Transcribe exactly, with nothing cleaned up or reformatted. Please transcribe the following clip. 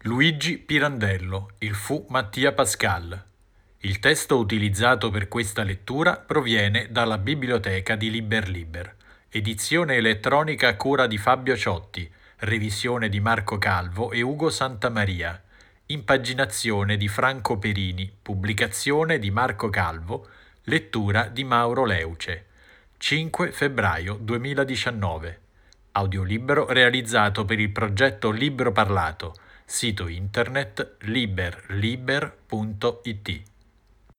Luigi Pirandello, Il fu Mattia Pascal. Il testo utilizzato per questa lettura proviene dalla biblioteca di Liber Liber, edizione elettronica a cura di Fabio Ciotti, revisione di Marco Calvo e Ugo Santamaria, impaginazione di Franco Perini, pubblicazione di Marco Calvo, lettura di Mauro Leuce. cinque febbraio duemiladiciannove. Audiolibro realizzato per il progetto Libro Parlato, sito internet liber liber punto it.